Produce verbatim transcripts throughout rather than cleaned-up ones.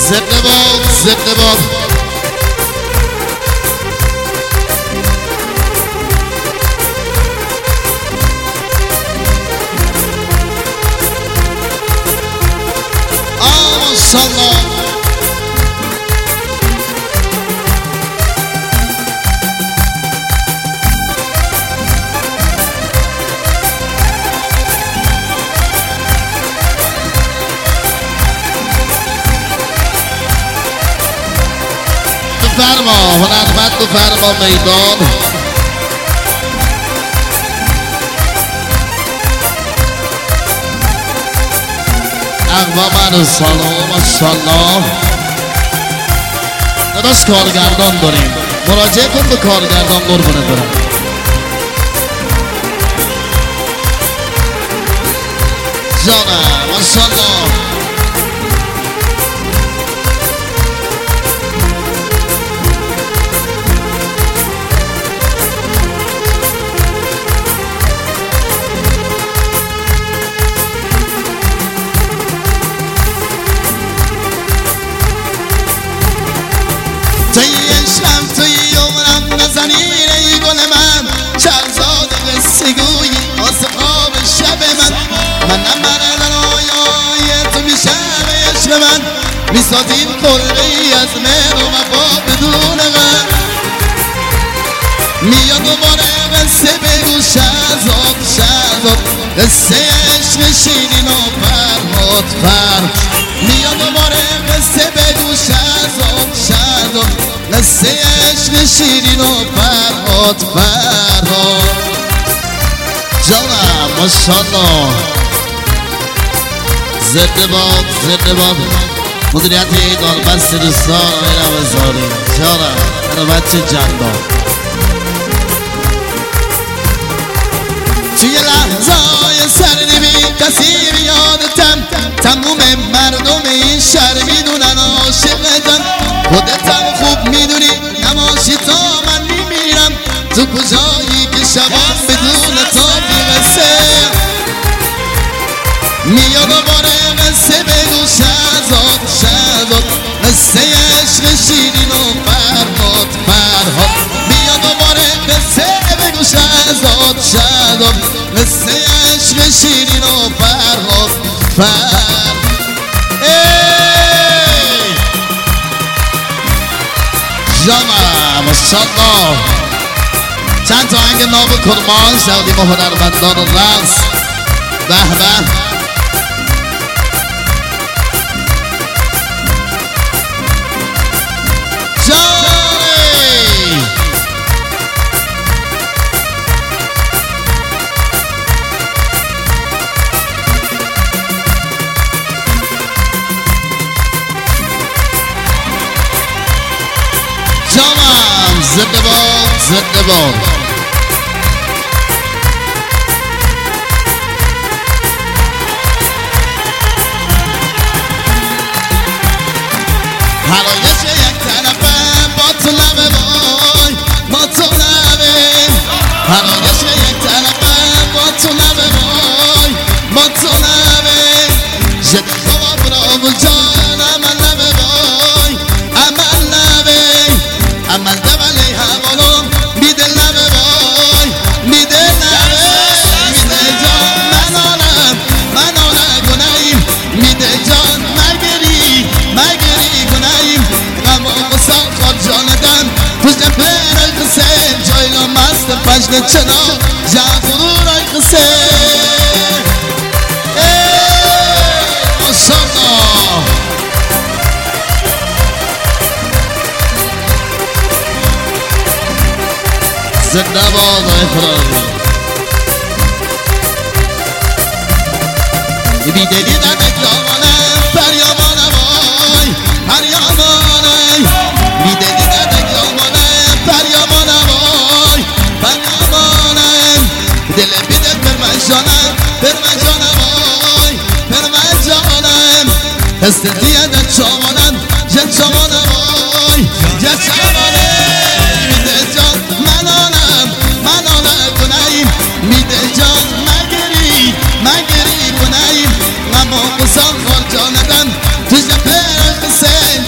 زنده باد زنده باد. آه ماشاءالله. فرما هنرمند فرما میدان اقوام سلام ماشاءالله. داداش کارگردان داریم، مراجعه کن به کارگردان قربونه برم. جانم ماشاءالله. توی عشقم توی عمرم نزنین ای گل من، شهرزاد قصه گویی واسه خواب شب من. منم برادر آیای تو میشه به عشق من، میسازیم خلقه ای از مهر و وفا بدون غم. میاد دوباره قصه بگو شهرزاد شهرزاد، قصه عشق شیرین و فرهاد فرهاد. میاد دوباره قصه بگو شهرزاد شهرزاد، قصه عشق شیرین و فرهاد فرهاد. جانم ماشاءالله. زنده باد زنده باد. مدیریت داربست دوستان آقای رمضانی. جانم منو بچه جندان. توی لحظه های سرنمی کسی بیادتم، تموم مردم این شهر میدونن عاشقتم. خودتم خوب میدونی نماشی تا من میمیرم، تو کجایی که شبان بدون تا بی قصه. میاد دوباره قصه بگو شهرزاد شهرزاد، قصه عشق شیرین و فرهاد فرهاد. میاد دوباره قصه بگو شهرزاد شهرزاد، قصه عشق شیرین و فرهاد فرهاد. جانم ماشاءالله. چند تا آهنگ ناب کرمان شادی ما هنرمندان رقص. به به. جانی جانم زنده باد زنده باد. حرایش یک طرفم با تو لبه وای با تو لبه، حرایش یک طرفم با تو لبه وای با تو لبه. جد خواب را و جان عمل لبه وای عمل لبه، عمل دولی همانو میده لبه وای میده لبه. میده جان من آنم من آنم گناهیم، میده جان مگری مگری گناهیم. غم و غصان خواب جاندن تو جبه رای قصه، جاینا مست پشن چنا جغرو رای قصه. ماشاءالله. زنده باد آقای فراری. بیدلی دمک یامانم پریامانم وای پریامانم. بیدلی دمک یامانم پریامانم وای پریامانم. دل بیده پر من جانم پر من جانم وای پر من جانم. استدیه در چامانم جد چامانم وای جد چامانم. میده جان من آنم من آنم گناهیم، میده جان مگری مگری گناهیم. غم و غصان خور جاندم تو جبه قصه،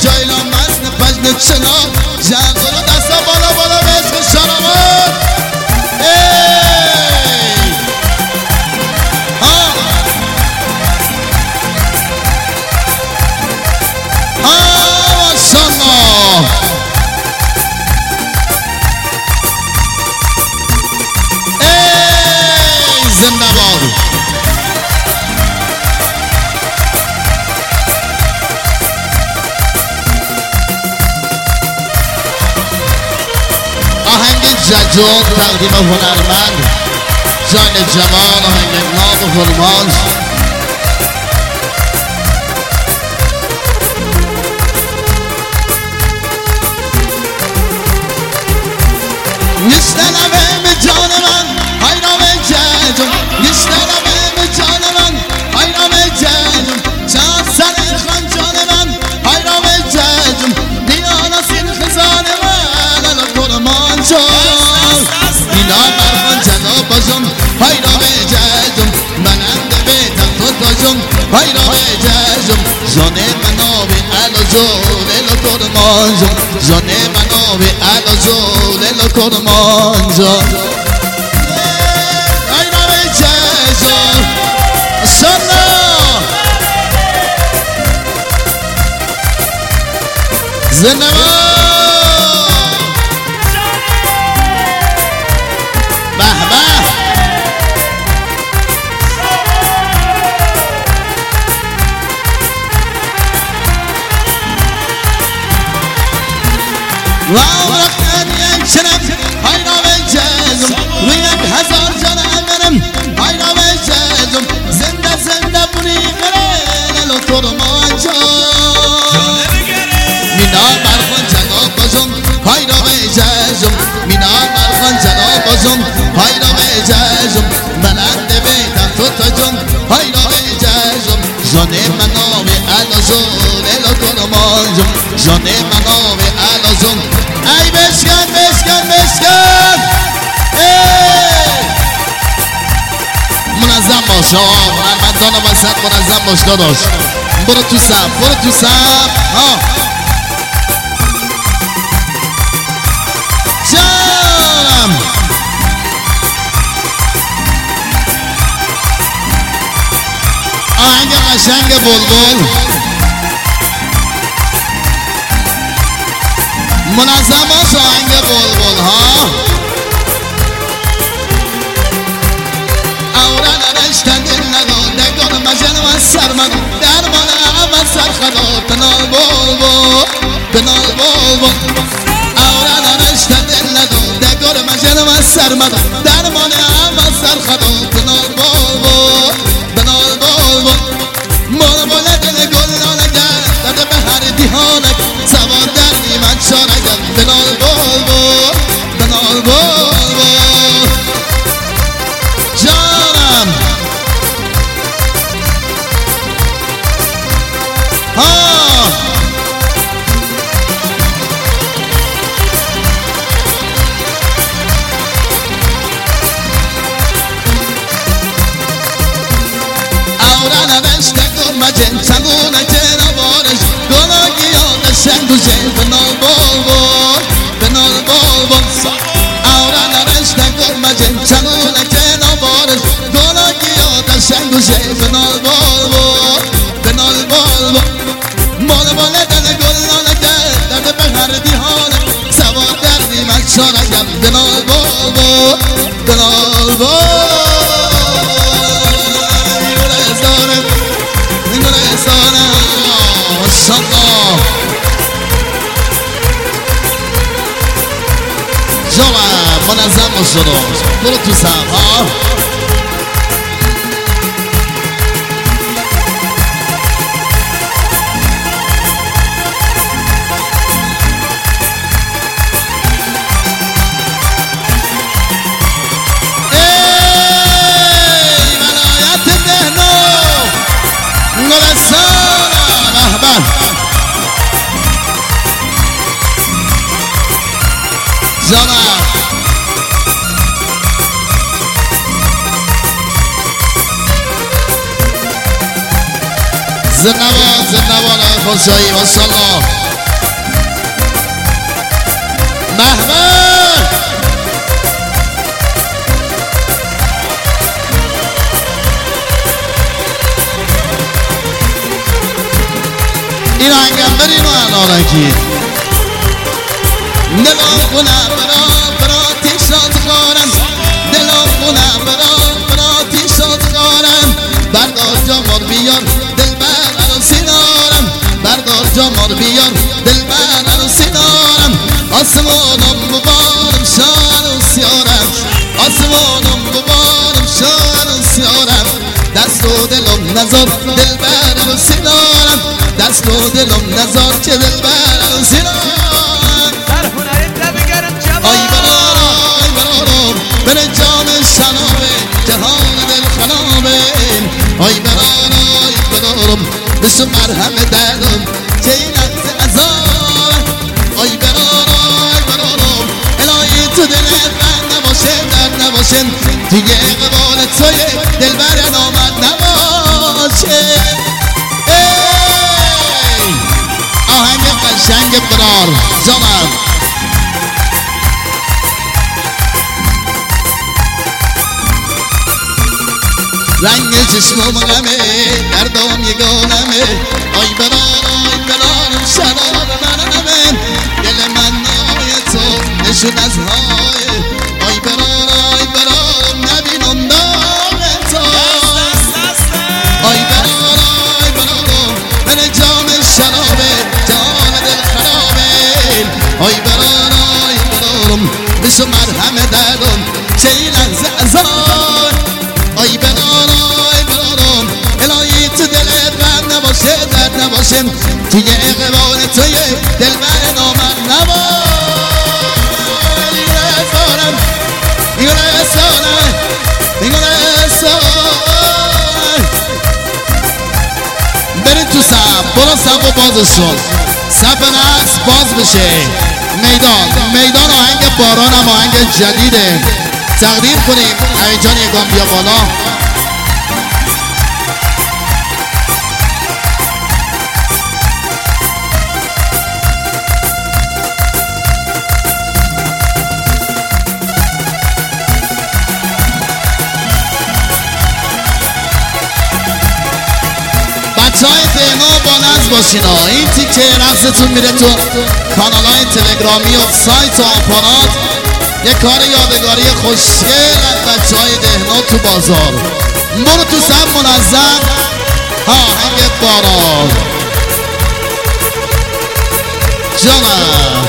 شنا جمع کنو دستا بالا بالا به اسم شرابات ای ها ها ماشالله ای زنده باد ججون تقدیم هنرمند جان جوان آهنگ ناب و فرمانج میشنوه به جان من حیرام ججون میشنوه به جان من حیرام ججون چند سر خان جان من حیرام ججون دیانا سین خزان من الا فرمانج اینا برخان جناب بازم حیرام ججم منند بیتم تو تاجم حیرام ججم جانه منابی الازول الو کرمانجم جانه منابی الازول الو کرمانجم حیرام ججم ماشالله زنمان واو رفتن یک شنم حیرام جزم روی یک هزار جان امنم حیرام جزم زنده زنده بونی غره نلو کرمان جان مینا برخان جناب بازم حیرام جزم مینا برخان جناب بازم حیرام جزم بلند بیتم تو تاجم حیرام جزم جانه منابی الازول الو کرمان جان جانه منابی الازول ای بشکن بشکن بشکن منظم باش آقا هنرمندان وسط منظم باش داداش برو تو سم برو تو سم ها جانم آهنگ قشنگ بلبل منظم باش آهنگ بلبل ها اوران رشتن دل نداده گل مجن و سرمن درمان اول سرخدا تنال بلبل تنال بلبل اوران رشتن دل نداده گل مجن و سرمن درمان اول سرخدا تنال بلبل تنال بلبل بلبل دل گل نانگر داده به هر دیهانک سوار در نیمت شانگر بنال بلبل بنال بلبل جانم ها اوران رشته مجن چگونه جنوارش گلاگی یادشن دوشه بنال بلبل بنال بلبل اوران رشته مجن چگونه جنوارش گلاگی یادشن دوشه بنال بلبل بنال بلبل بلبل دل گل نانگر درد به هر دیهانه سوار در نیمت شانگر بنال بلبل بنال بلبل ماشالله جوان منظم باش داداش برو تو سم ها ای ولایت دهنو گلستان به جانم زندبان زندبان خوشایی ماشالله به به این آهنگم بریم و الانکی دلم خونه برا برا تیشات خارم دلم خونه برا برا تیشات خارم بردار جامار بیار دل بر عروسی دارم بردار جامار بیار دل بر عروسی دارم آسمانم مبارم شاه عروسیارم آسمانم مبارم شاه عروسیارم دست و دلم نزار دل بر عروسی دارم دست و دلم نزار که دل بر عروسی دارم در هنرت نبگرم جوان آی برارم آی برارم بره جام شنابه جهان دل خنابه آی برارم آی برارم بشو مرهم دردم که این عکس عذاب آی برارم آی برارم الهی تو دلت بند نباشه درد نباشه دیگه قبال توی دل بر نامد نباشه آهنگ قشنگ برار جانم رنگ چشمم غمه دردم یگانمه آی برار آی برارم شرار منمه دل من نای تو نشون از های آی برار آی برارم نبینم داغ تو آی برار آی برارم من جام شرابه جان دل خرابه آی برار آی برارم بشو مرهم دردم چه این لحظه عذاب آی برار آی برارم الهی تو دلت بند نباشه درد نباشه توی اقبال توی دل بر نامد نباشه دیگونه سارم دیگونه سارم دیگونه سارم برید تو سب برو سب و بازشون سب نقص باز بشه میدان میدان آهنگ باران هم آهنگ جدیده تقدیم کنیم هیجان یگان بیا بالا بچه های دهنا با نظم باشین ها این تیکه رقصتون میره تو کانال های تلگرامی و سایت و آپارات یه کار یادگاری خوشگل از بچه های دهنا تو بازار برو تو سب منظم آهنگ باران جانم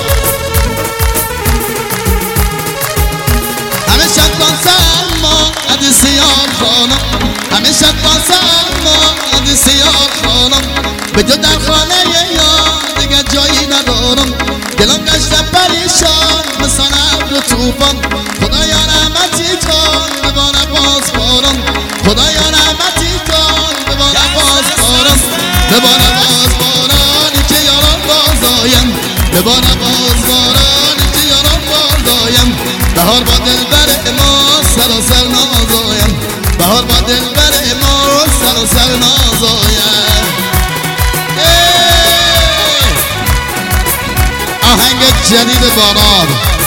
همه شد بازم ما حدیث یار خانم همه شد بازم ما حدیث یار خانم به تو در خانه یار دیگه جایی ندارم دلم گشتم پریشان مثال ابر توفان خدایا رحمتی کن بباره باز بارم خدایا رحمتی کن بباره باز بارم بباره باز بارانی که یاران باز آیم بباره باز بارانی که یاران باز آیم بهار با دل بر ما سر و سر ناز آیم بهار با دل بر ما سر و سر ناز آیم آهنگ جدید باران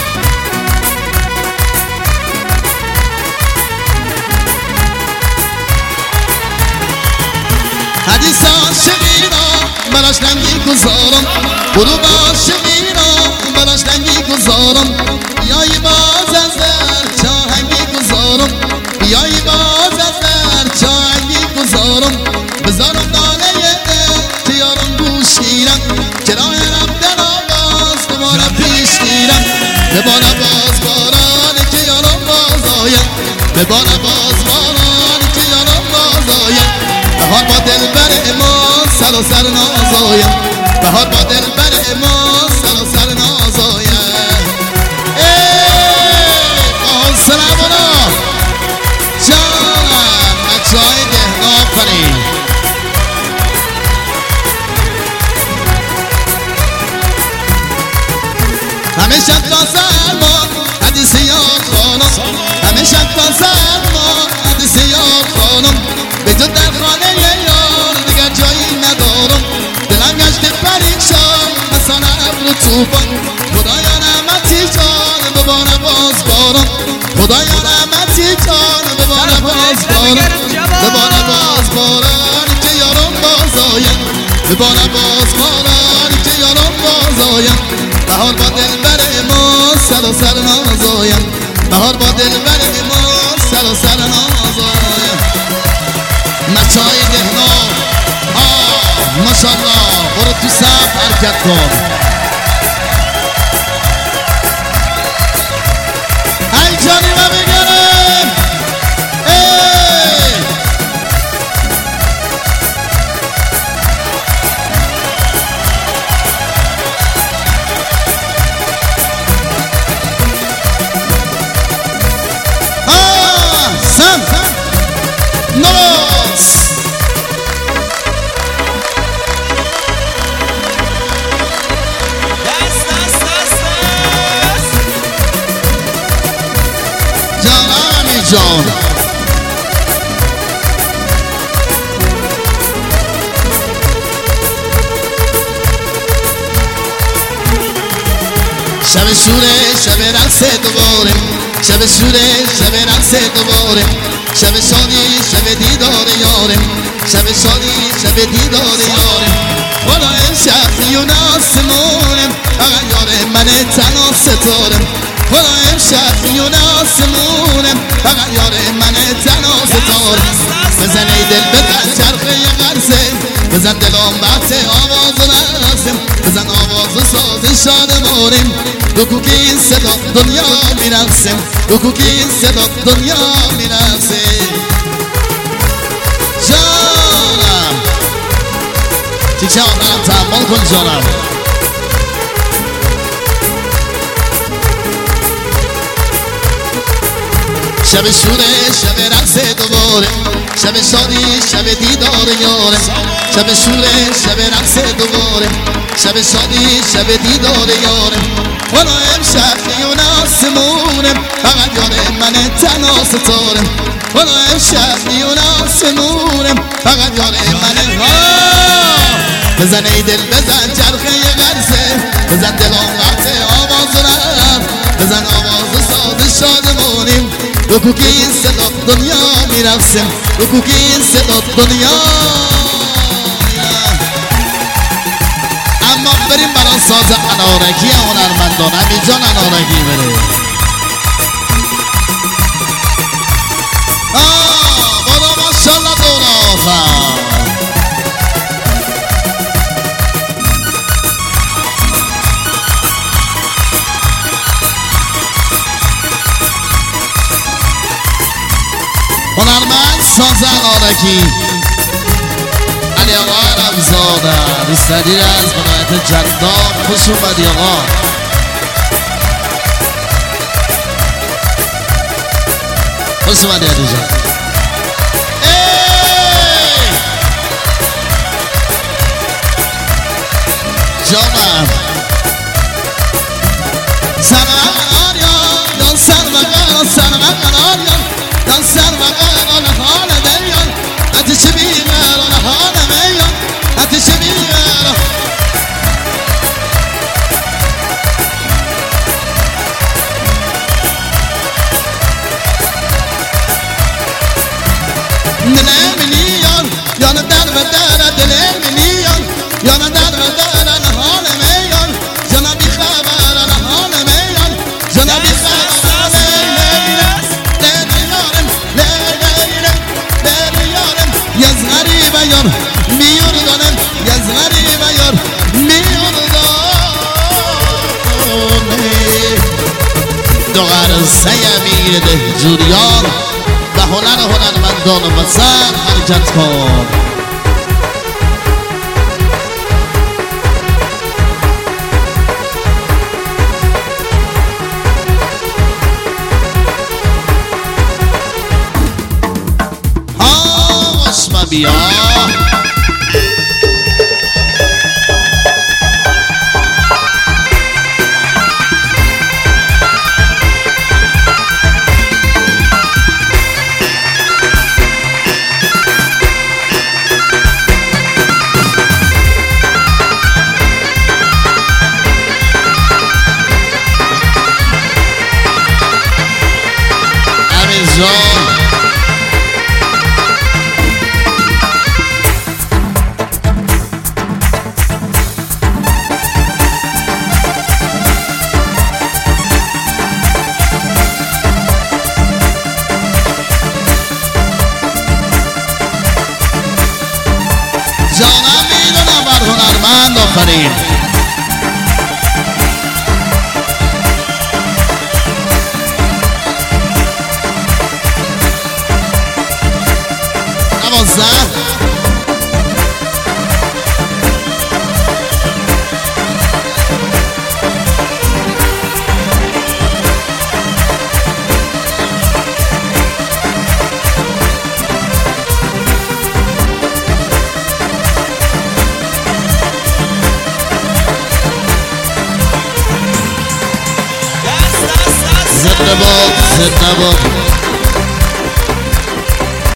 حدیث عاشقی را براش ننگی گذارم برو با عاشقی را براش ننگی گذارم بیایی باز از در چاهنگی گذارم بیایی باز از در چاهنگی گذارم بذارم دانه دل که یارم بوشیرم که راه رفتن آواز دوباره پیش گیرم بباره باز بارانی که یارم باز آیم بباره باز بارانی که یارم باز آیم بهار با دل بر ما سر و سر ناز آیم بهار با دل بر ما سر و سر ناز آیم آن سلامونا جانم بچه های دهنا آفرین همه شب بازر ما حدیث یار خانم همه شب بازر ما حدیث یار خانم به تو در خانه یار دیگر جایی ندارم دلم گشت پریشان مثال ابر توفان خدایا رحمتی باز باران خدایا رحمتی جان بباره باز باران بباره باز باران که یارم باز آیم بباره باز باران که یارم باز آیم بهار با دل بر ما سر و سر ناز آیم بهار با دل بر ما سر و سر ناز آیم نچای دهنا آه ماشالله برو تو صف حرکت کن ای جانی و بگرم ای آه سم نوز دست دست دست دست جانمی جان شب شوره شب رقص دوباره شب شوره شب رقص دوباره شب شادی شب دیدار یاره شب شادی شب دیدار یاره والا امشب میون آسمونه فقط یاره من تنها ستاره والا امشب میون آسمونه فقط یاره من تنها ستاره بزن ای دل بزن چرخه قرصه بزن دلم بحث آواز رقصه بزن آواز ساز شادمانیم دو کوکی این صدا دنیا میرقصه دو کوکی این صدا دنیا میرقصه جانم تیکه آخرم تحمل کن جانم شب شوره شب رقص دوباره شب شادی شب دیدار یاره شب شوره شب رقص دوباره شب شادی شب دیدار یاره والا امشب میون آسمونه فقط یاره من تنها ستاره والا امشب میون آسمونه فقط یاره من ها بزن ای دل بزن چرخه قرصه بزن دلم وقت آواز رفت بزن آواز ساز شادمانیم دو کوکی این صدا دنیا میرقصیم دو کوکی این صدا دنیا میرقصیم اما بریم برای ساز انارگی هنرمندان امیجان انارگی بریم آه برو ماشالله دور آخر هنرمند ساز انارگی علی آقا رمزاده رستدیر از ولایت جدان خوش اومدی آقا خوش اومدی علی جان جانم سرمه قرار دان سرمه قرار سرمه قرار دان سرمه قرار حال دیان اتش بیمار حال میان اتش بیمار دلم یان در و در دلم میان یان در و در حال میان جنا بی خبر حال میان جنا بی خبر یز غریب یار میون دانم یز غریب یار میون دانم دو غرصه میده جوریان و هنر هنرمندان وطن حرکت کن ها اسم بیا آفرین. دوازده دست دست دست زنده باد زنده باد